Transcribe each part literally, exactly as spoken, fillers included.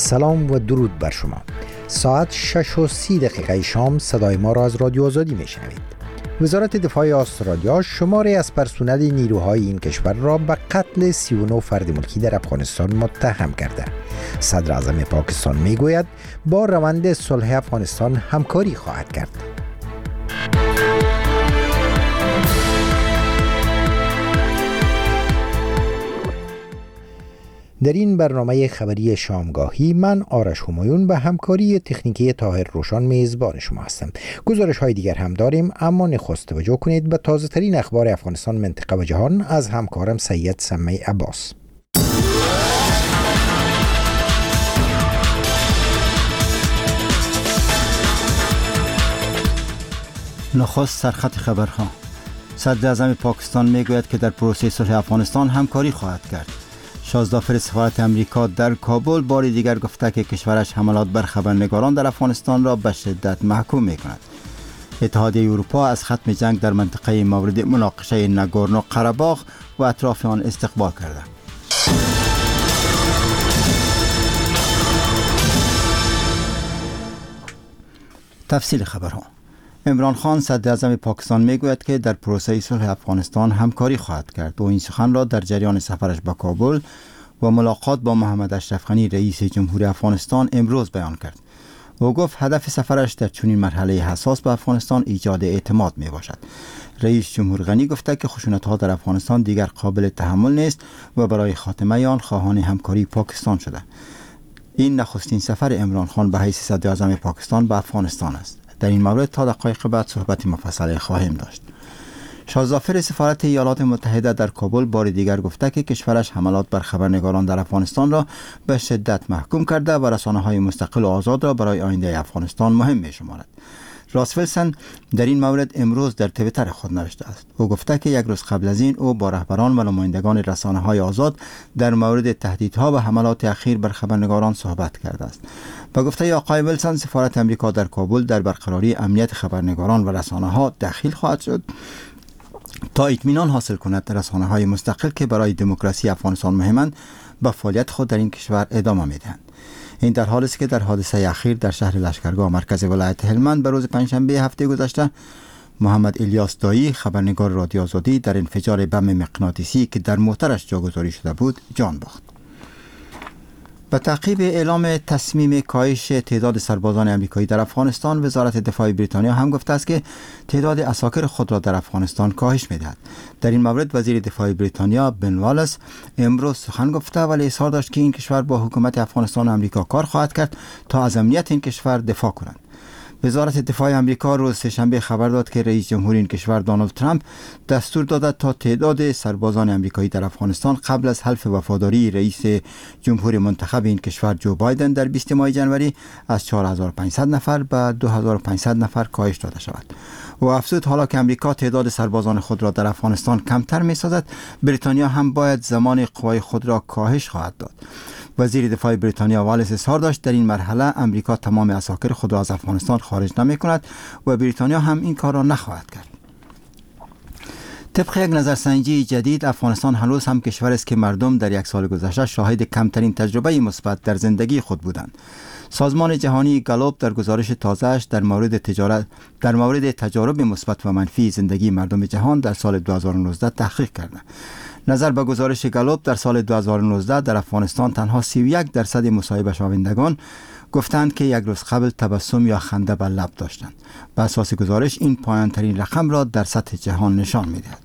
سلام و درود بر شما. ساعت شش و سی دقیقه شام صدای ما را از رادیو آزادی میشنوید. وزارت دفاع استرالیا شماری از پرسنل نیروهای این کشور را به قتل سی و نه فرد ملکی در افغانستان متهم کرده. صدر اعظم پاکستان میگوید با روند صلح افغانستان همکاری خواهد کرد. در این برنامه خبری شامگاهی من آرش همایون به همکاری تکنیکی طاهر روشان میزبان شما هستم. گزارش های دیگر هم داریم، اما نخست توجه کنید به تازه ترین اخبار افغانستان، منطقه و جهان از همکارم سید سمی عباس. نخست سرخط خبرها. صدر اعظم پاکستان میگوید که در پروسه صلح افغانستان همکاری خواهد کرد. شازدافر سفارت امریکا در کابل بار دیگر گفته که کشورش حملات بر خبرنگاران در افغانستان را به شدت محکوم می‌کند. اتحادیه اروپا از ختم جنگ در منطقه مورد مناقشه ناگورنو قره‌باغ و اطراف آن استقبال کرده. تفصیل خبرها. عمران خان صدر اعظم پاکستان میگوید که در پروسه صلح افغانستان همکاری خواهد کرد. او این سخن را در جریان سفرش به کابل و ملاقات با محمد اشرف غنی رئیس جمهوری افغانستان امروز بیان کرد. او گفت هدف سفرش در چنین مرحله حساس به افغانستان ایجاد اعتماد می باشد. رئیس جمهور غنی گفته که خشونت‌ها در افغانستان دیگر قابل تحمل نیست و برای خاتمه آن خواهان همکاری پاکستان شده. این نخستین سفر عمران خان به حیث صدر اعظم پاکستان به افغانستان است. در این مورد تا دقایق بعد صحبت مفصل خواهیم داشت. شازدافر سفارت ایالات متحده در کابل بار دیگر گفته که کشورش حملات بر خبرنگاران در افغانستان را به شدت محکوم کرده و رسانه‌های مستقل و آزاد را برای آینده افغانستان مهم می‌شمارد. راس ویلسون در این مورد امروز در توییتر خود نوشته است. او گفته که یک روز قبل از این او با رهبران و نمایندگان رسانه‌های آزاد در مورد تهدیدها و حملات اخیر بر خبرنگاران صحبت کرده است. با گفته آقای ویلسون سفارت امریکا در کابل در برقراری امنیت خبرنگاران و رسانه‌ها دخیل خواهد شد تا اطمینان حاصل کند رسانه‌های مستقل که برای دموکراسی افغانستان مهمند به فعالیت خود در این کشور ادامه می‌دهند. این در حالی است که در حادثه اخیر در شهر لشکرگاه مرکز ولایت هلمند به روز پنجشنبه هفته گذشته محمد الیاس دایی خبرنگار رادیو آزادی در انفجار بم مغناطیسی که در موترش جاگذاری شده بود جان باخت. به تعقیب اعلام تصمیم کاهش تعداد سربازان آمریکایی در افغانستان، وزارت دفاع بریتانیا هم گفته است که تعداد عساکر خود را در افغانستان کاهش می‌دهد. در این مورد وزیر دفاع بریتانیا بن والاس امروز سخن گفته ولی اظهار داشت که این کشور با حکومت افغانستان و آمریکا کار خواهد کرد تا از امنیت این کشور دفاع کنند. وزارت دفاع آمریکا روز سه‌شنبه خبر داد که رئیس جمهور این کشور دونالد ترامپ دستور داده تا تعداد سربازان آمریکایی در افغانستان قبل از حلف وفاداری رئیس جمهور منتخب این کشور جو بایدن در بیست ماه ژانویه از چهار هزار و پانصد نفر به دو هزار و پانصد نفر کاهش داده شود. و افزود حالا که آمریکا تعداد سربازان خود را در افغانستان کمتر می‌سازد، بریتانیا هم باید زمان قوای خود را کاهش خواهد داد. وزیر دفاع بریتانیا والیس اظهار داشت در این مرحله آمریکا تمام عساکر خود را از افغانستان خارج نمی کند و بریتانیا هم این کار را نخواهد کرد. طبق یک نظرسنجی جدید افغانستان هنوز هم کشور است که مردم در یک سال گذشته شاهد کمترین تجربه مثبت در زندگی خود بودند. سازمان جهانی گالوب در گزارش تازه‌اش در مورد تجارت در مورد تجارب مثبت و منفی زندگی مردم جهان در سال دو هزار و نوزده تحقیق کرده. نظر به گزارش گالوب در سال دو هزار و نوزده در افغانستان تنها سی و یک درصد مصاحبه شوندگان گفتند که یک روز قبل تبسم یا خنده بر لب داشتند. بر اساس گزارش این پایان‌ترین رقم را در سطح جهان نشان می‌دهد.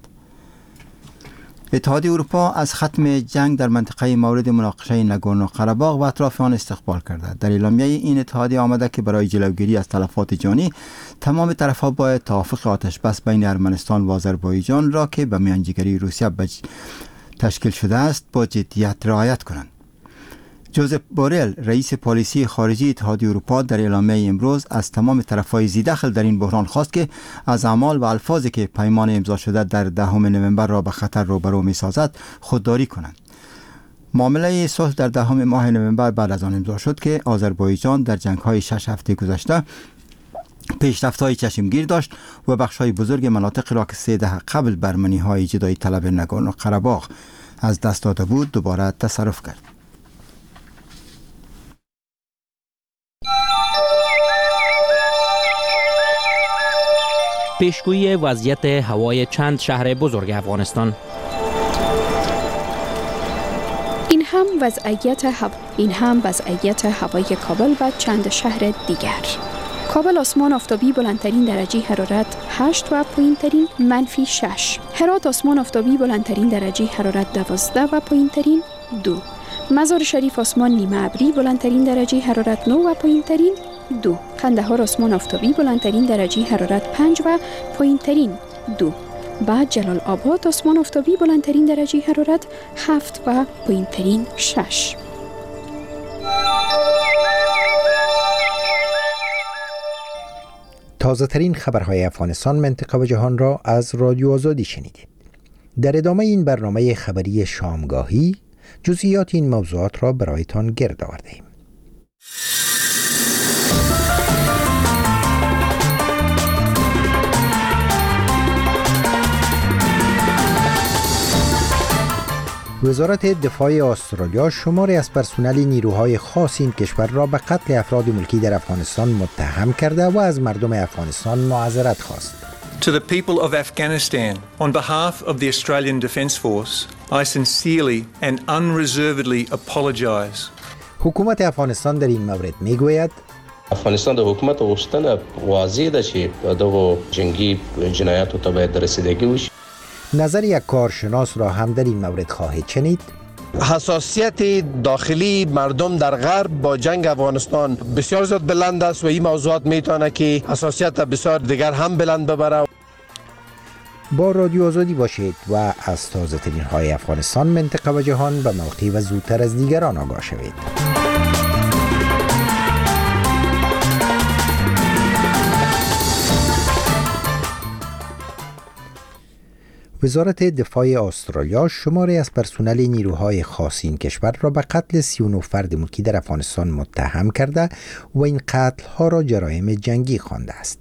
اتحادیه اروپا از ختم جنگ در منطقه مورد مناقشه ناگورنو قره‌باغ و اطراف آن استقبال کرده. در اعلامیه این اتحادیه آمده که برای جلوگیری از تلفات جانی تمام طرف‌ها باید توافق آتش بس بین ارمنستان و آذربایجان را که به میانجیگری روسیه بج... تشکیل شده است با جدیت رعایت کنند. جوزف بورل رئیس پالیسی خارجی اتحادیه اروپا در اعلامیه امروز از تمام طرف‌های ذی‌دخل در این بحران خواست که از اعمال و الفاظی که پیمان امضا شده در دهم نوامبر را به خطر روبرو می‌سازد خودداری کنند. معامله صلح در دهم ماه نوامبر بعد از آن امضا شد که آذربایجان در جنگ‌های شش هفته گذشته پیشرفت‌های چشمگیر داشت و بخش‌های بزرگ مناطق را که سه دهه قبل بر منی‌های جدایی طلب ناگورنو قره‌باغ از دست داده بود دوباره تصرف کرد. پیشگویی وضعیت هوای چند شهر بزرگ افغانستان. این هم وضعیت هوا این هم وضعیت هوای کابل و چند شهر دیگر. کابل آسمان آفتابی بلندترین درجه حرارت هشت و پایینترین منفی شش. هرات آسمان آفتابی بلندترین درجه حرارت دوازده و پایینترین دو. مزار شریف آسمان نیمه ابری بلندترین درجه حرارت نه و پایینترین دو. قندهار آسمان آفتابی بلندترین درجه حرارت پنج و پایینترین دو. بعد جلال آباد آسمان آفتابی بلندترین درجه حرارت هفت و پایینترین شش. تازه ترین خبرهای افغانستان، منطقه و جهان را از رادیو آزادی شنیدید. در ادامه این برنامه خبری شامگاهی جزئیات این موضوعات را برایتان گرد آورده‌ایم. وزارت دفاع استرالیا شماری از پرسنل نیروهای خاص این کشور را به قتل افراد ملکی در افغانستان متهم کرده و از مردم افغانستان معذرت خواست. To the people of Afghanistan, on behalf of the Australian Defence Force, I sincerely and unreservedly apologise. حکومت افغانستان در این مورد میگوید افغانستان د حکومت غوښتنه واضح ده چې دغه جنگی جنایاتو ته باید رسیدگی وشي. نظر یک کارشناس را هم در این مورد خواهید شنید. حساسیت داخلی مردم در غرب با جنگ افغانستان بسیار زیاد بلند است و این موضوعات میتونه که حساسیت بسیار دیگر هم بلند ببره. با رادیو آزادی باشید و از تازه ترین های افغانستان، منطقه و جهان به موقع و زودتر از دیگران آگاه شوید. وزارت دفاع استرالیا شماری از پرسنل نیروهای خاص این کشور را به قتل سی و نه فرد ملکی در افغانستان متهم کرده و این قتل ها را جرایم جنگی خوانده است.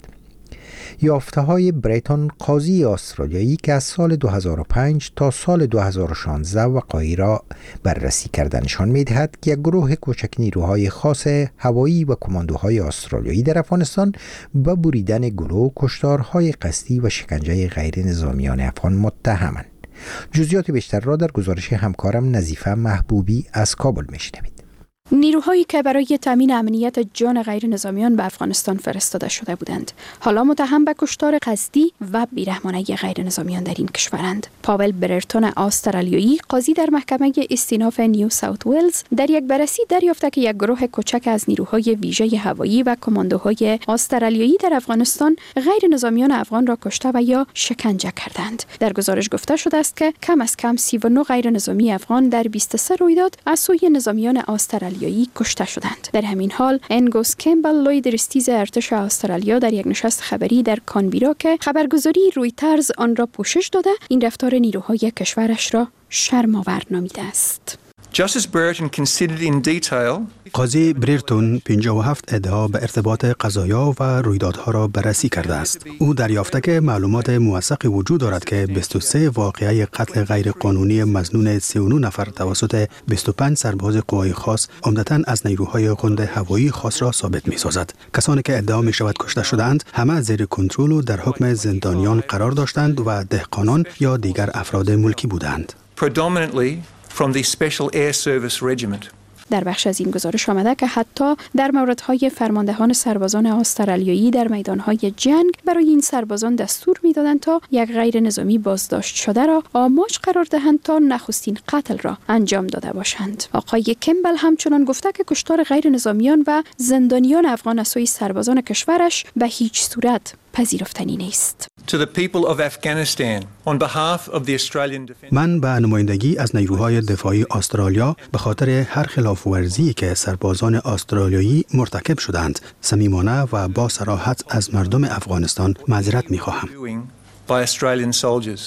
یافته های بریتون، قاضی استرالیایی که از سال دو هزار و پنج تا سال دو هزار و شانزده وقایع را بررسی کرده، نشان می‌دهد که یک گروه کوچک نیروهای خاص هوایی و کماندوهای استرالیایی در افغانستان به بریدن گلو، کشتارهای قصدی و شکنجه غیر نظامیان افغان متهمند. جزئیات بیشتر را در گزارش همکارم نظیفه محبوبی از کابل می‌شنوید. نیروهایی که برای تامین امنیت جان غیر نظامیان به افغانستان فرستاده شده بودند، حالا متهم به کشتار قصدی و بیرحمانه غیر نظامیان در این کشورند. پاول بررتون استرالیایی، قاضی در محکمه استیناف نیو ساوت ولز، در یک بررسی دریافته که یک گروه کوچک از نیروهای ویژه هوایی و کماندوهای استرالیایی در افغانستان غیر نظامیان افغان را کشته و یا شکنجه کردند. در گزارش گفته شده است که کم از کم سی و نه غیر نظامی افغان در بیست و سه رویداد از سوی نظامیان استرالیایی کشته شدند. در همین حال انگوس کمبل، لوی درستیز ارتش استرالیا، در یک نشست خبری در کانبرا که خبرگزاری رویترز آن را پوشش داده، این رفتار نیروهای کشورش را شرم‌آور نامیده است. Justice Brereton considered in detail قاضی بریرتون پنجاه و هفت ادعا به ارتباط قضایا و رویدادها را بررسی کرده است. او دریافته که معلومات موثق وجود دارد که بیست و سه واقعه قتل غیر قانونی مظنون سی و نه نفر توسط بیست و پنج سرباز قوای خاص، عمدتاً از نیروهای گوند هوایی خاص را ثابت می‌سازد. کسانی که ادعا می‌شود کشته شدند، همه زیر کنترل و در حکم زندانیان قرار داشتند و دهقانان یا دیگر افراد ملکی بودند. predominantly from the Special Air Service Regiment. در بخش از این گزارش آمده که حتی در موردهای فرماندهان سربازان استرالیایی در میدانهای جنگ برای این سربازان دستور می‌دادند تا یک غیر نظامی بازداشت شده را آماج قرار دهند تا نخستین قتل را انجام داده باشند. آقای کمبل همچنان گفته که کشتار غیر نظامیان و زندانیان افغان از سوی سربازان کشورش به هیچ صورت پذیرفتنی نیست. To the people of Afghanistan, on behalf of the Australian Defence. من به نمایندگی از نیروهای دفاعی استرالیا به خاطر هر خلاف ورزی که سربازان استرالیایی مرتکب شدند، صمیمانه و با صراحت از مردم افغانستان معذرت می‌خواهم. By Australian soldiers.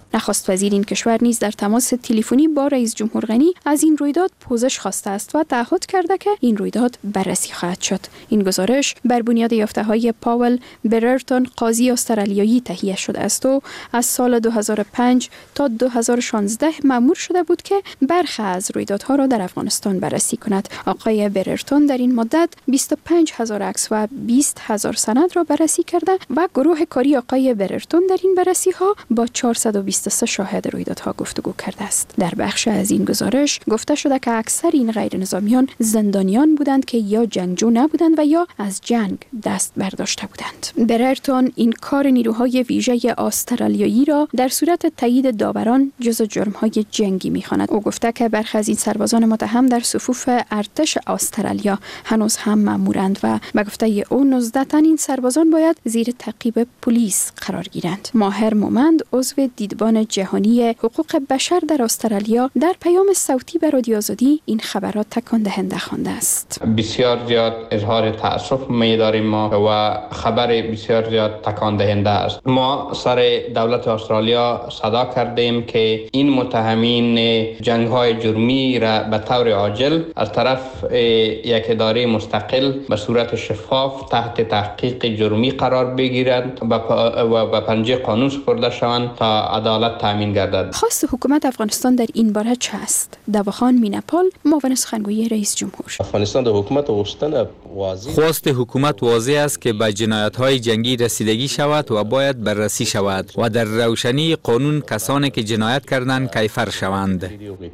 نخست وزیر این کشور نیز در تماس تلفنی با رئیس جمهور غنی از این رویداد پوزش خواسته است و تعهد کرده که این رویداد بررسی خواهد شد. این گزارش بر بنیاد یافته‌های پاول بررتون قاضی استرالیایی تهیه شده است و از سال دو هزار و پنج تا دو هزار و شانزده مأمور شده بود که برخی از رویدادها را در افغانستان بررسی کند. آقای بررتون در این مدت بیست و پنج هزار عکس و بیست هزار سند را بررسی کرده و گروه کاری آقای بررتون در این بررسی ها با چهارصد و بیست و سه شاهد رویدادها گفتگو کرده است. در بخش از این گزارش گفته شده که اکثر این غیر نظامیان زندانیان بودند که یا جنگجو نبودند و یا از جنگ دست برداشته بودند. بررتون این کار نیروهای ویژه استرالیایی را در صورت تایید داوران جزو جرم‌های جنگی می‌خواند. او گفته که برخی از این سربازان متهم در صفوف ارتش استرالیا هنوز هم مأمورند و به گفته او نوزده تن این سربازان باید زیر تعقیب پلیس قرار گیرند. ماهر مومند عضو دیدبان جهانی حقوق بشر در استرالیا در پیام صوتی به رادیو آزادی این خبرات تکان دهنده خوانده است. بسیار زیاد اظهار تأسف می‌داریم ما و خبر بسیار زیاد تکان دهنده است. ما سر دولت استرالیا صدا کردیم که این متهمین جنگ‌های جرمی را به طور عاجل از طرف یک اداره مستقل به صورت شفاف تحت تحقیق جرمی قرار بگیرند و به پنجه قانون سپرده شوند تا عدالت تامین گردد. خواست حکومت افغانستان در این باره چه است؟ دواخان مینپال، معاون سخنگوی رئیس جمهور. افغانستان در حکومت واستن واضح خواست حکومت واضح است که به جنایت‌های جنگی رسیدگی شود و باید بررسی شود و در روشنی قانون کسانی که جنایت کردند کیفر شوند.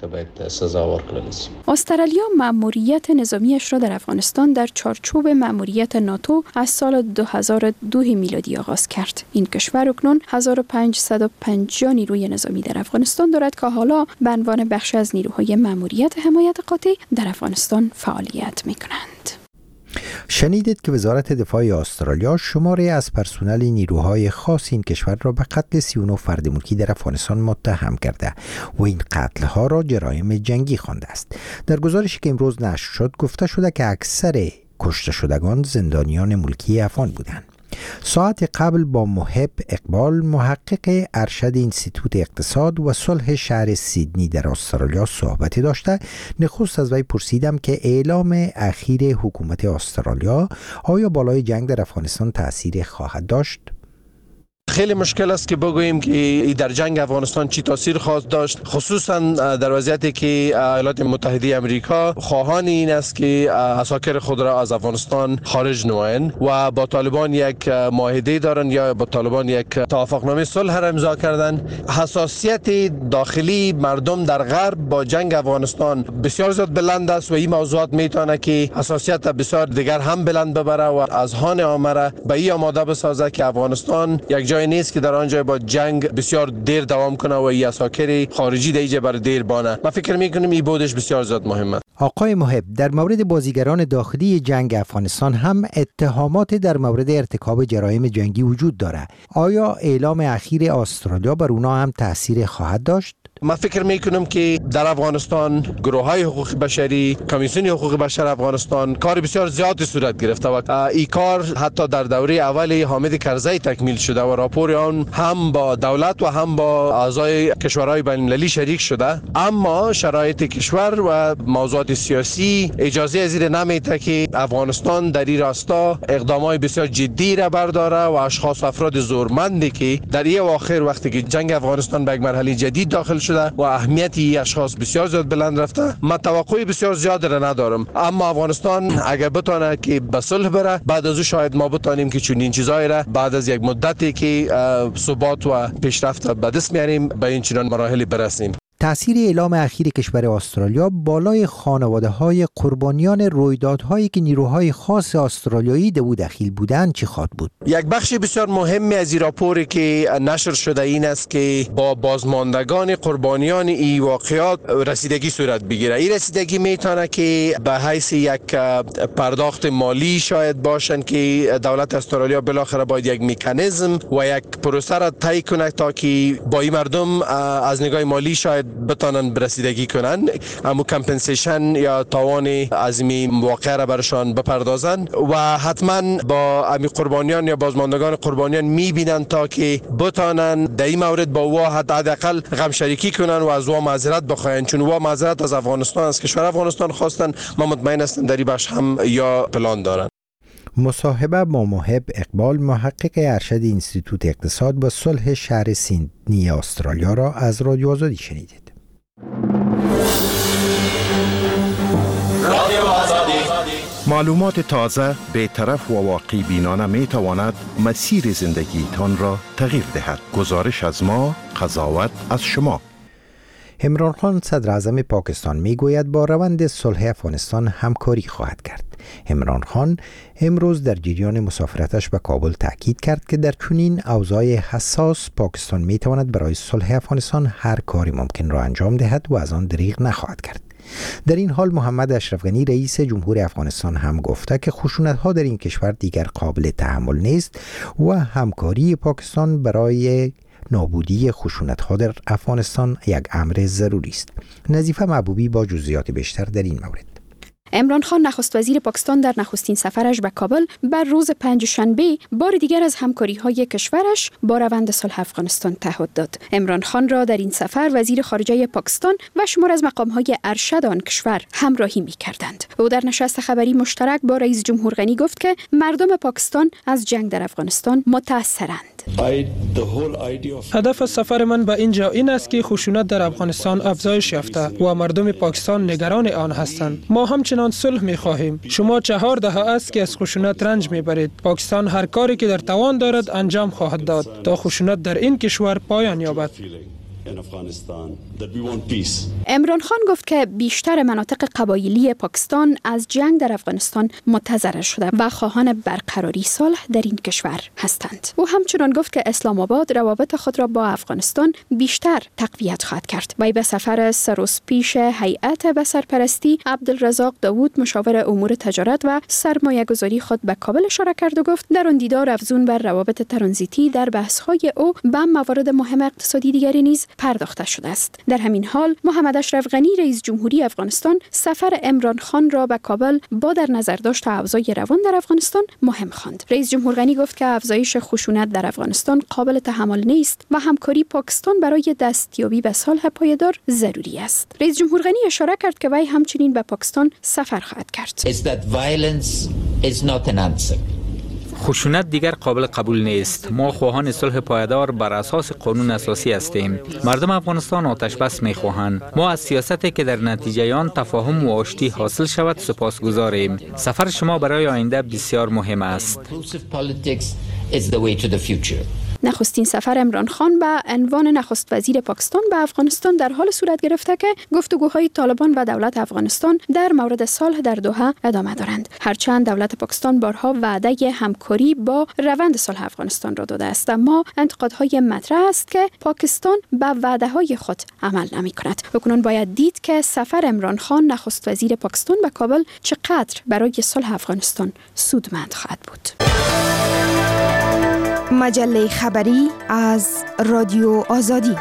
استرالیا مأموریت نظامیش را در افغانستان در چارچوب مأموریت ناتو از سال دو هزار و دو میلادی آغاز کرد. این کشور اکنون هزار و پانصد و پنجاه نیروی نظامی در افغانستان دارد که حالا به عنوان بخش از نیروهای مأموریت حمایت قاطع در افغانستان فعالیت می‌کنند. شنیدید که وزارت دفاع استرالیا شماره از پرسنل نیروهای خاص این کشور را به قتل سی و نه فرد ملکی در افغانستان متهم کرده و این قتل‌ها را جرایم جنگی خوانده است. در گزارشی که امروز نشر شد گفته شده که اکثر کشته شدگان زندانیان ملکی افغان بودند. ساعت قبل با محب اقبال، محقق ارشد انستیتوت اقتصاد و صلح شهر سیدنی در استرالیا صحبت داشته. نخست از وی پرسیدم که اعلام اخیر حکومت استرالیا آیا بالای جنگ در افغانستان تأثیر خواهد داشت؟ خیلی مشکل است که بگوییم که در جنگ افغانستان چی تاثیر خواهد داشت، خصوصا در وضعیتی که ایالات متحده آمریکا خواهان این است که عساکر خود را از افغانستان خارج نمایند و با طالبان یک معاهده دارند یا با طالبان یک توافقنامه صلح را امضا کردند. حساسیت داخلی مردم در غرب با جنگ افغانستان بسیار زیاد بلند است و این موضوعات میتونه که حساسیت بسیار دیگر هم بلند ببره و از هان آمره به این آماده بسازه که افغانستان یک جای نیست که در آنجا با جنگ بسیار دیر دوام کنه و این عساکر خارجی دیگه بر دیر بانه. من فکر میکنم این بودش بسیار زیاد مهمه. آقای محب، در مورد بازیگران داخلی جنگ افغانستان هم اتهامات در مورد ارتکاب جرایم جنگی وجود داره. آیا اعلام اخیر استرالیا بر اونا هم تأثیر خواهد داشت؟ من فکر میکنم که در افغانستان گروه های حقوق بشری، کمیسیون حقوق بشر افغانستان کار بسیار زیادی صورت گرفته و این کار حتی در دوره اول حامد کرزی تکمیل شده و راپور آن هم با دولت و هم با اعضای کشورهای بین المللی شریک شده، اما شرایط کشور و موضوعات سیاسی اجازه از این نمیده که افغانستان در این راستا اقدامات بسیار جدی را برداره و اشخاص و افراد زورمندی که در این اواخر وقتی که جنگ افغانستان به یک مرحله جدید داخل شده و اهمیت این اشخاص بسیار زیاد بلند رفته، من توقع بسیار زیاد را ندارم. اما افغانستان اگر بتونه که به صلح بره، بعد از او شاید ما بتونیم که چنین چیزایی را بعد از یک مدتی که ثبات و پیشرفت به دست میاریم به این چنین مراحل برسیم. تأثیر اعلام اخیر کشور استرالیا بالای خانواده‌های قربانیان رویدادهایی که نیروهای خاص استرالیایی در او دخیل بودند چی خواهد بود؟ یک بخش بسیار مهمی از این راپوری که نشر شده این است که با بازماندگان قربانیان این واقعات رسیدگی صورت بگیره. این رسیدگی میتونه که به حیث یک پرداخت مالی شاید باشن که دولت استرالیا بالاخره باید یک مکانیزم و یک پروسه را طی کنه تا که با این مردم از نگاه مالی شاید باید بتانن برسیدگی کنن، اما کمپنسیشن یا تاوان عظیمی واقع را برشان بپردازن و حتما با امی قربانیان یا بازماندگان قربانیان میبینن تا که بتانن در این مورد با وا حداقل غم شریکی کنن و از وا معذرت بخواین، چون وا معذرت از افغانستان از کشور افغانستان خواستن. ما مطمئن هستم در این بخش هم یا پلان دارن. مصاحبه با محب اقبال، محقق ارشد انستیتوت اقتصاد و صلح شهر سیدنی استرالیا را از رادیو آزادی شنیدید. رادیو آزادی. معلومات تازه، بی‌طرف و واقعی بینانه می تواند مسیر زندگی تان را تغییر دهد. گزارش از ما، قضاوت از شما. عمران خان صدر اعظم پاکستان می گوید با روند صلح افغانستان همکاری خواهد کرد. عمران خان امروز در جریان مسافرتش به کابل تاکید کرد که در چنین اوضاع حساس پاکستان می تواند برای صلح افغانستان هر کاری ممکن را انجام دهد و از آن دریغ نخواهد کرد. در این حال محمد اشرف غنی رئیس جمهور افغانستان هم گفته که خشونت‌ها در این کشور دیگر قابل تحمل نیست و همکاری پاکستان برای نابودی خشونت‌ها در افغانستان یک امر ضروری است. نظیفه محبوبی با جزئیات بیشتر در این مورد. عمران خان نخست وزیر پاکستان در نخستین سفرش به کابل بر روز پنجشنبه بار دیگر از همکاری‌های کشورش با روند صلح افغانستان تعهد داد. عمران خان را در این سفر وزیر خارجه پاکستان و شمار از مقام‌های ارشد آن کشور همراهی می‌کردند. او در نشست خبری مشترک با رئیس جمهور غنی گفت که مردم پاکستان از جنگ در افغانستان متأثرند. هدف سفر من به اینجا این است که خشونت در افغانستان افزایش یافته و مردم پاکستان نگران آن هستند. ما همچنان صلح می خواهیم. شما چهار دهه است که از خشونت رنج می برید. پاکستان هر کاری که در توان دارد انجام خواهد داد تا خشونت در این کشور پایان یابد. عمران خان گفت که بیشتر مناطق قبایلی پاکستان از جنگ در افغانستان متضرر شده و خواهان برقراری صلح در این کشور هستند. او همچنان گفت که اسلام آباد روابط خود را با افغانستان بیشتر تقویت خواهد کرد. وی به سفر سروسپیش هیئت بصرپرستی عبدالرزاق داوود مشاور امور تجارت و سرمایه‌گذاری خود به کابل اشاره کرد و گفت در آن دیدار افزون بر روابط ترانزیتی در بحث‌های او به موارد مهم اقتصادی دیگری نیز پرداخته شده است. در همین حال محمد اشرف غنی رئیس جمهوری افغانستان سفر عمران خان را به کابل با در نظر داشت اوضاع روان در افغانستان مهم خواند. رئیس جمهور غنی گفت که افزایش خشونت در افغانستان قابل تحمل نیست و همکاری پاکستان برای دستیابی به صلح پایدار ضروری است. رئیس جمهور غنی اشاره کرد که وی همچنین به پاکستان سفر خواهد کرد. خشونت دیگر قابل قبول نیست. ما خواهان صلح پایدار بر اساس قانون اساسی هستیم. مردم افغانستان آتش بس می‌خواهند. ما از سیاستی که در نتیجه آن تفاهم و آشتی حاصل شود سپاسگزاریم. سفر شما برای آینده بسیار مهم است. نخستین سفر عمران خان به عنوان نخست وزیر پاکستان به افغانستان در حال صورت گرفته که گفتگوهای طالبان و دولت افغانستان در مورد صلح در دوحه ادامه دارند. هرچند دولت پاکستان بارها وعده همکاری با روند صلح افغانستان را داده است، اما انتقادهای مطرح است که پاکستان به وعده‌های خود عمل نمی‌کند. اکنون باید دید که سفر عمران خان نخست وزیر پاکستان به کابل چقدر برای صلح افغانستان سودمند خواهد بود. مجله خبری از رادیو آزادی.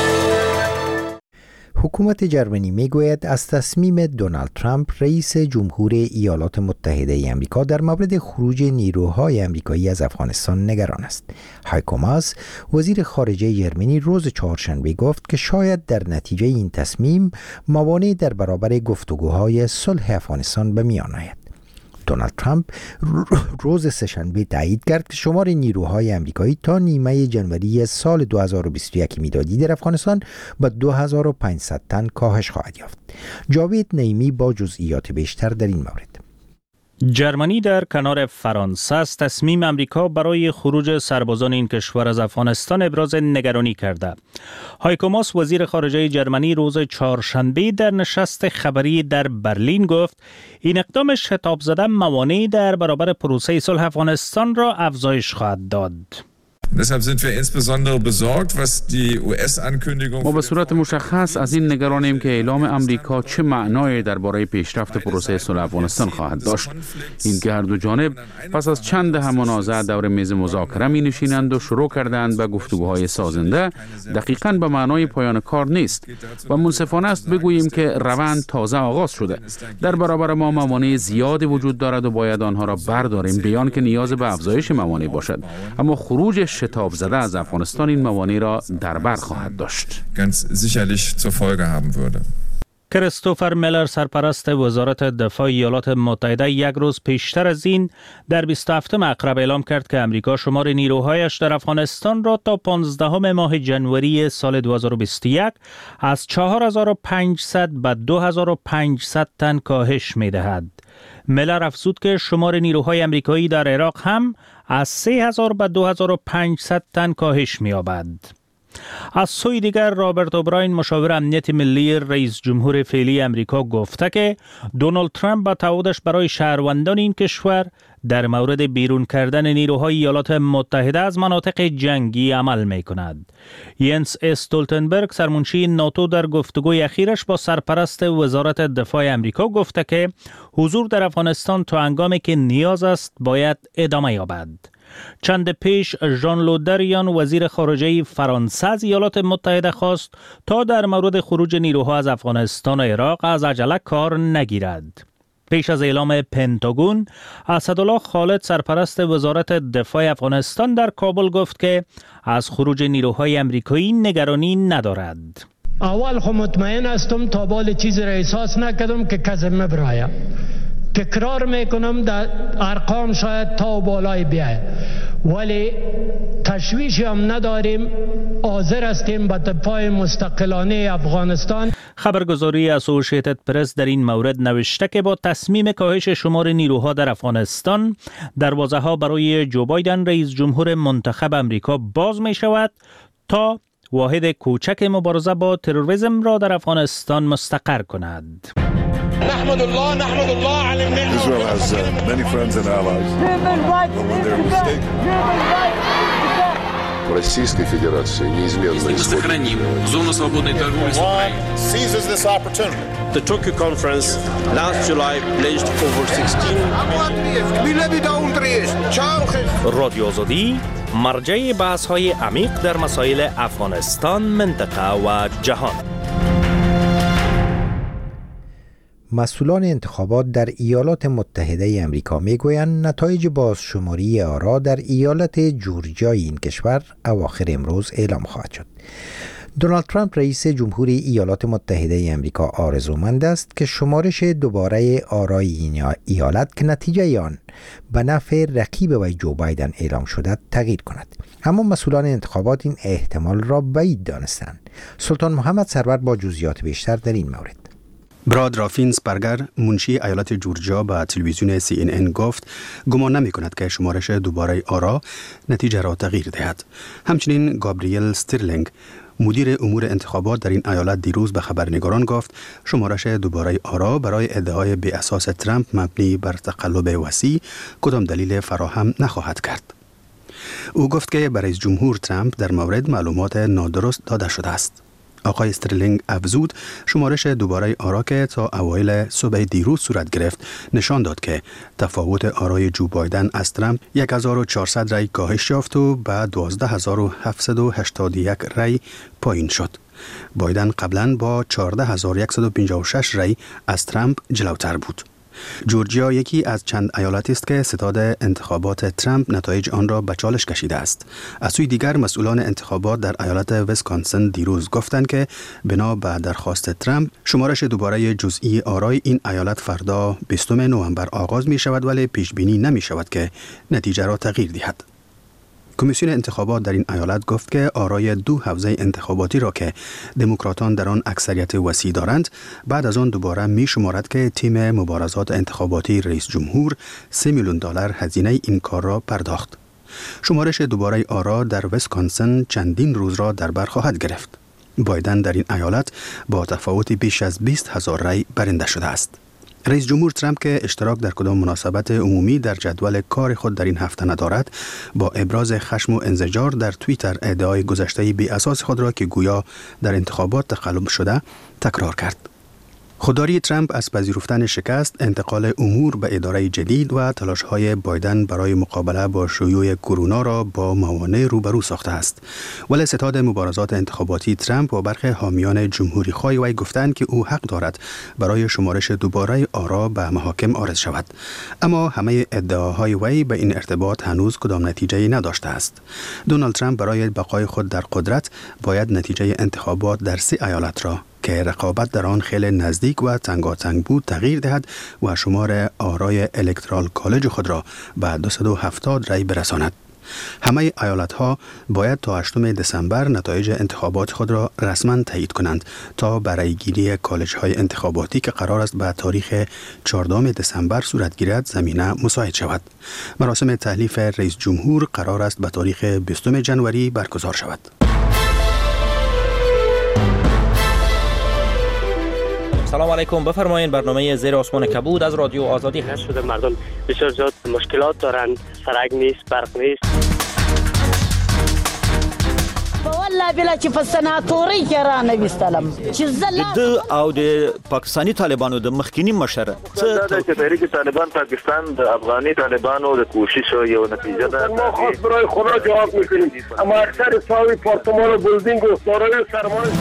حکومت جرمنی میگوید از تصمیم دونالد ترامپ رئیس جمهور ایالات متحده آمریکا در مورد خروج نیروهای آمریکایی از افغانستان نگران است. هایکو ماس وزیر خارجه جرمنی روز چهارشنبه گفت که شاید در نتیجه این تصمیم موانع در برابر گفتگوهای صلح افغانستان به میان آید. دونالد ترامپ روز سه‌شنبه تایید کرد که شمار نیروهای آمریکایی تا نیمه جنوری سال دو هزار و بیست و یک میلادی در افغانستان به دو هزار و پانصد تن کاهش خواهد یافت. جاوید نعیمی با جزئیات بیشتر در این مورد. جرمنی در کنار فرانسه از تصمیم امریکا برای خروج سربازان این کشور از افغانستان ابراز نگرانی کرده. هایکو ماس وزیر خارجه جرمنی روز چهارشنبه در نشست خبری در برلین گفت این اقدام شتاب زده موانع در برابر پروسه صلح افغانستان را افزایش خواهد داد. ما به صورت مشخص از این نگرانیم که اعلام امریکا چه معنایی درباره پیشرفت پروسه صلح افغانستان خواهد داشت. اینکه هر دو جانب پس از چند دهه منازعه دور میز مذاکره می نشینند و شروع کردند به گفتگوهای سازنده، دقیقاً به معنای پایان کار نیست و منصفانه است بگوییم که روند تازه آغاز شده. در برابر ما موانع زیادی وجود دارد و باید آنها را برداریم، بیان که نیاز به افزایش موانع باشد، اما خروج شتاب زده از افغانستان این موانع را در بر خواهد داشت. کریستوفر میلر، سرپرست وزارت دفاع ایالات متحده، یک روز پیشتر از این در بیست و هفتم اکتبر اعلام کرد که امریکا شمار نیروهایش در افغانستان را تا پانزدهم ماه جنوری سال دو هزار و بیست و یک از چهار هزار و پانصد به دو هزار و پانصد تن کاهش می دهد. میلر افزود که شمار نیروهای امریکایی در عراق هم از سه هزار به دو هزار و پانصد تن کاهش می یابد. از سوی دیگر رابرت اوبراین، مشاور امنیت ملی رئیس جمهور فعلی امریکا، گفته که دونالد ترامپ با تعهدش برای شهروندان این کشور در مورد بیرون کردن نیروهای ایالات متحده از مناطق جنگی عمل می کند. ینس استولتنبرگ، سرمنشی ناتو، در گفتگوی اخیرش با سرپرست وزارت دفاع امریکا گفته که حضور در افغانستان تا هنگامی که نیاز است باید ادامه یابد. چند پیش ژان لودریان، وزیر خارجه فرانسه، از ایالات متحده خواست تا در مورد خروج نیروها از افغانستان و عراق از عجله کار نگیرد. پیش از اعلام پنتاگون، اسدالله خالد، سرپرست وزارت دفاع افغانستان، در کابل گفت که از خروج نیروهای امریکایی نگرانی ندارد. اول خود مطمئن هستم تا بال چیزی را احساس نکردم که کسی مبراید. تکرار میکنم در ارقام شاید تا بالای بیاید، ولی تشویشی هم نداریم. حاضر هستیم به دفاع مستقلانه افغانستان. خبرگزاری اسوسییتد پرس در این مورد نوشته که با تصمیم کاهش شمار نیروها در افغانستان، دروازه ها برای جو بایدن، رئیس جمهور منتخب امریکا، باز می شود تا واحد کوچک مبارزه با تروریسم را در افغانستان مستقر کند. نحمد الله نحمد الله على النعمة. Israel has uh, many friends and allies. But when they're mistaken. Российской Федерации неизменно seizes this opportunity. The Tokyo conference last July pledged over sixteen رادیو آزادی، مرجع بحث های عمیق در مسائل افغانستان، منطقه و جهان. مسئولان انتخابات در ایالات متحده امریکا میگویند نتایج بازشماری آرا در ایالت جورجیا این کشور اواخر امروز اعلام خواهد شد. دونالد ترامپ، رئیس جمهوری ایالات متحده امریکا، آرزومند است که شمارش دوباره آرای این ایالت که نتیجه آن به نفع رقیب وی جو بایدن اعلام شده تغییر کند، اما مسئولان انتخابات این احتمال را بعید دانستند. سلطان محمد سرور با جزئیات بیشتر در این مورد. براد رافینسبرگر، منشی ایالت جورجیا، به تلویزیون سی ان ان گفت گمان نمی کند که شمارش دوباره آرا نتیجه را تغییر دهد. همچنین گابریل استرلینگ، مدیر امور انتخابات در این ایالت، دیروز به خبرنگاران گفت شمارش دوباره آرا برای ادعای بی اساس ترامپ مبنی بر تقلب وسیع کدام دلیل فراهم نخواهد کرد. او گفت که برای جمهور ترامپ در مورد معلومات نادرست داده شده است. آقای استرلینگ افزود شمارش دوباره آرا که تا اوایل صبح دیروز صورت گرفت نشان داد که تفاوت آرای جو بایدن از ترامپ هزار و چهارصد رای کاهش یافت و به دوازده هزار و هفتصد و هشتاد و یک رای پایین شد. بایدن قبلا با چهارده هزار و صد و پنجاه و شش رای از ترامپ جلوتر بود. جورجیا یکی از چند ایالتی است که ستاد انتخابات ترامپ نتایج آن را به چالش کشیده است. از سوی دیگر مسئولان انتخابات در ایالت ویسکانسن دیروز گفتند که بنا به درخواست ترامپ شمارش دوباره جزئی آرای این ایالت فردا بیستم نوامبر آغاز می شود، ولی پیش بینی نمی شود که نتیجه را تغییر دهد. کمیسیون انتخابات در این ایالت گفت که آرای دو حوزه انتخاباتی را که دموکراتان در آن اکثریت وسیع دارند بعد از آن دوباره می شمارد که تیم مبارزات انتخاباتی رئیس جمهور سه میلیون دلار هزینه این کار را پرداخت. شمارش دوباره آرا در ویسکانسن چندین روز را در بر خواهد گرفت. بایدن در این ایالت با تفاوت بیش از بیست هزار رای برنده شده است. رئیس جمهور ترامپ که اشتراک در کدام مناسبت عمومی در جدول کار خود در این هفته ندارد، با ابراز خشم و انزجار در توییتر ادعای گذشته بی اساس خود را که گویا در انتخابات تقلب شده تکرار کرد. خودداری ترامپ از پذیرفتن شکست، انتقال امور به اداره جدید و تلاش‌های بایدن برای مقابله با شیوع کرونا را با موانع روبرو ساخته است. ولی ستاد مبارزات انتخاباتی ترامپ و برخی حامیان جمهوری خواه وی گفتند که او حق دارد برای شمارش دوباره آرا به محاکم عارض شود. اما همه ادعاهای وی به این ارتباط هنوز کدام نتیجه نداشته است. دونالد ترامپ برای بقای خود در قدرت باید نتیجه انتخابات در سه ایالت را که رقابت در آن خیلی نزدیک و تنگاتنگ بود تغییر دهد و شمار آرای الکترال کالج خود را به دویست و هفتاد رای برساند. همه ایالت‌ها باید تا هشتم دسامبر نتایج انتخابات خود را رسما تایید کنند تا برای گیری کالج‌های انتخاباتی که قرار است به تاریخ چهاردهم دسامبر صورت گیرد زمینه مساعد شود. مراسم تحلیف رئیس جمهور قرار است به تاریخ بیستم ژانویه برگزار شود. سلام علیکم، بفرمایید. برنامه زیر آسمان کبود از رادیو آزادی هست. شده مردم بسیار زیاد مشکلات دارند، سرک نیست، برق نیست. والله بلا چې په سناتوري کې را نه وستلم چې زلا د او د پاکستاني طالبانو د مخکینی مشر څه د تحریک طالبان پاکستان د افغاني طالبانو د کوشش یو نتیجه ده. ما خاص برای خدا جواب میکنیم، اما اکثر ساوی پارتمان و بلدینگ و سارای سرمایه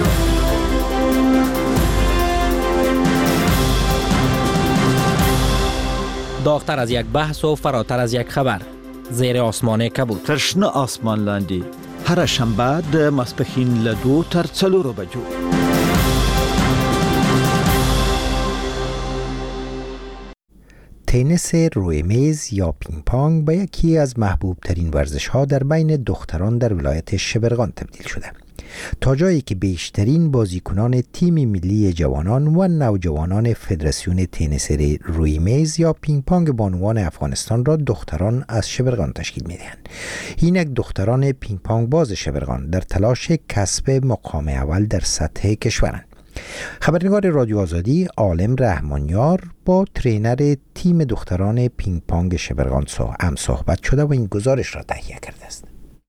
داغتر از یک بحث و فراتر از یک خبر، زیر آسمان کبود. ترشنه آسمان لاندی هر شنبه د ماسپښین له دو تر څلورو بجو. تنیس روی میز یا پینگ پونگ به یکی از محبوب ترین ورزش ها در بین دختران در ولایت شبرغان تبدیل شده، تا جایی که بیشترین بازیکنان تیم ملی جوانان و نوجوانان فدراسیون تنیس روی میز یا پینگ پونگ بانوان افغانستان را دختران از شبرغان تشکیل می‌دهند. اینک دختران پینگ پونگ باز شبرغان در تلاش کسب مقام اول در سطح کشورند. خبرنگار رادیو آزادی عالم رحمانیار با ترینر تیم دختران پینگ پونگ شبرغان هم صحبت شده و این گزارش را تهیه کرده است.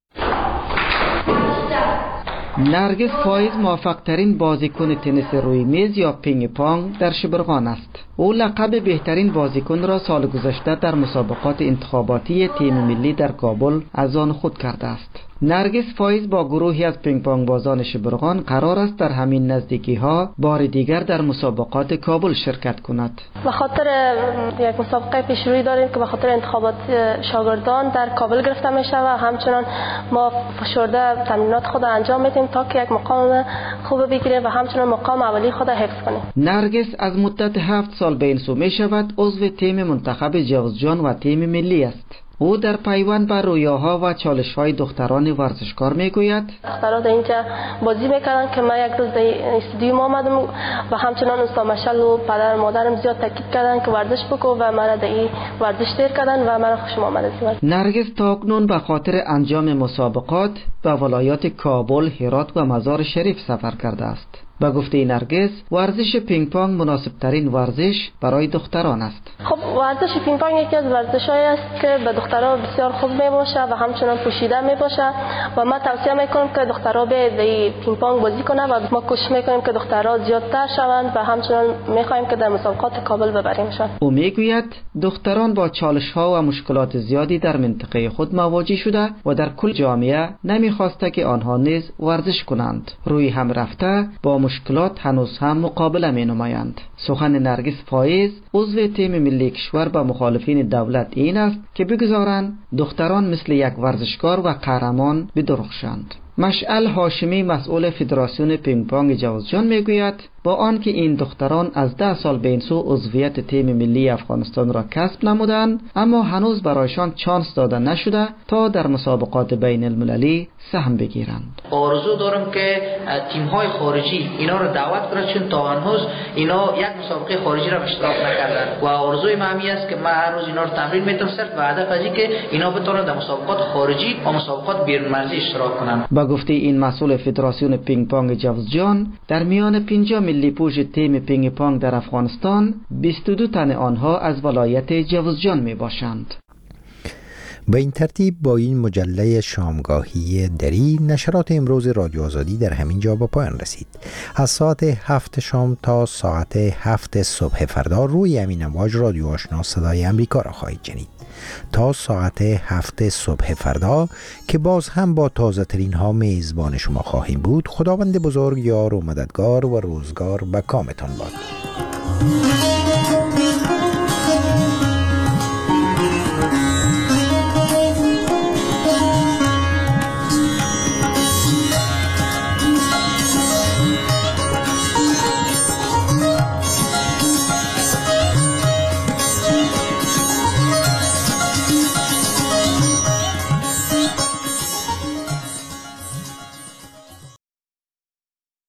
نرگس فایز موفق ترین بازیکن تنیس روی میز یا پینگ پونگ در شبرغان است. او لقب بهترین بازیکن را سال گذشته در مسابقات انتخاباتی تیم ملی در کابل از آن خود کرده است. نرگس فایز با گروهی از پینگ پونگ بازان شبرغان قرار است در همین نزدیکی ها بار دیگر در مسابقات کابل شرکت کند. به خاطر یک مسابقه پیشروی داریم که به خاطر انتخابات شاگردان در کابل گرفته می شود. همچنان ما فشرده تمرینات خود انجام میدیم تا که یک مقام خوب بگیریم و همچنان مقام اولی خود حفظ کنیم. نرگس از مدت هفت سال به این سو می شود عضو تیم منتخب جوزجان و تیم ملی است. او در پیوند بر رویاها و چالش‌های دختران ورزشکار میگوید دخترها در اینجا بازی میکردن که من یک روز در استودیوم آمدم و همچنان استاد مشعل و پدر مادرم زیاد تاکید کردن که ورزش بکو و مرا در این ورزش تیر کردن و مرا خوشم آمد. نرگس تاکنون به خاطر انجام مسابقات به ولایات کابل، هرات و مزار شریف سفر کرده است. با گفته نرگس ورزش پینگ پونگ مناسب ترین ورزش برای دختران است. خب ورزش پینگ پونگ یکی از ورزش‌هایی است که به دخترها بسیار خوب میباشه و همچنان پوشیده میباشه و ما توصیه میکنم که دخترها به پینگ پونگ بازی کنند و ما کوشش میکنیم که دخترها زیادتر شوند و همچنان میخواهیم که در مسابقات کابل ببریمشان. او میگوید دختران با چالش‌ها و مشکلات زیادی در منطقه خود مواجه شده و در کل جامعه نمیخواسته که آنها نیز ورزش کنند. روی هم رفته با مشکلات هنوز هم مقابله می نمایند. سخن نرگس فایز عضو تیم ملی کشور با مخالفین دولت این است که بگذارند دختران مثل یک ورزشکار و قهرمان بدرخشند. مشعل هاشمی مسئول فدراسیون پینگ پونگ جوزجان میگوید با آنکه این دختران از ده سال به این سو عضویت تیم ملی افغانستان را کسب نمودند، اما هنوز برایشان چانس داده نشده تا در مسابقات بین المللی سهم بگیرند. آرزو دارم که تیم های خارجی اینا را دعوت کنند، چون تا هنوز اینا یک مسابقه خارجی را اشتراک نکردند و آرزوی من همین است که من هر روز اینا را تمرین میتونم صرف به هدف از اینکه اینا بتونن در مسابقات خارجی و مسابقات بیرون مرزی اشتراک کنند. به گفته این مسئول فدراسیون پینگ پونگ جوزجان، در میان پنجاه ملی پوش تیم پینگ پونگ در افغانستان بیست و دو تن آنها از ولایت جوزجان می باشند. به این ترتیب با این مجله شامگاهی دری نشرات امروز رادیو آزادی در همین جا به پایان رسید. از ساعت هفت شام تا ساعت هفت صبح فردا روی همین امواج رادیو آشنا صدای امریکا را خواهید شنید. تا ساعت هفت صبح فردا که باز هم با تازه ترین ها میزبان شما خواهیم بود. خداوند بزرگ یار و مددگار و روزگار به کامتان باد.